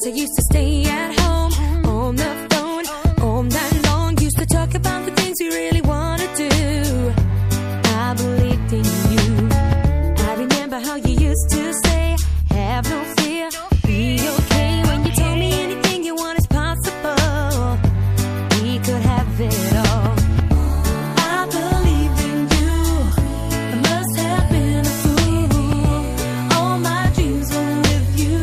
I used to stay at home on the phone all night long. Used to talk about the things we really want to do. I believed in you. I remember how you used to say, have no fear, be okay. When you told me anything you want is possible, we could have it all. I believed in you. I must have been a fool. All my dreams were with you.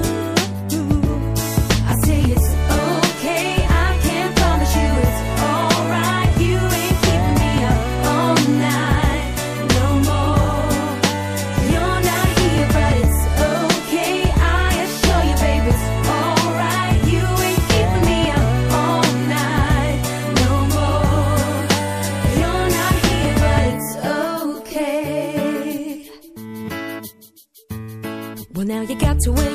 I say it's okay, I can't promise you it's alright. You ain't keeping me up all night no more. You're not here, but it's okay, I assure you, baby, it's alright. You ain't keeping me up all night no more. You're not here, but it's okay. Well, now you got to where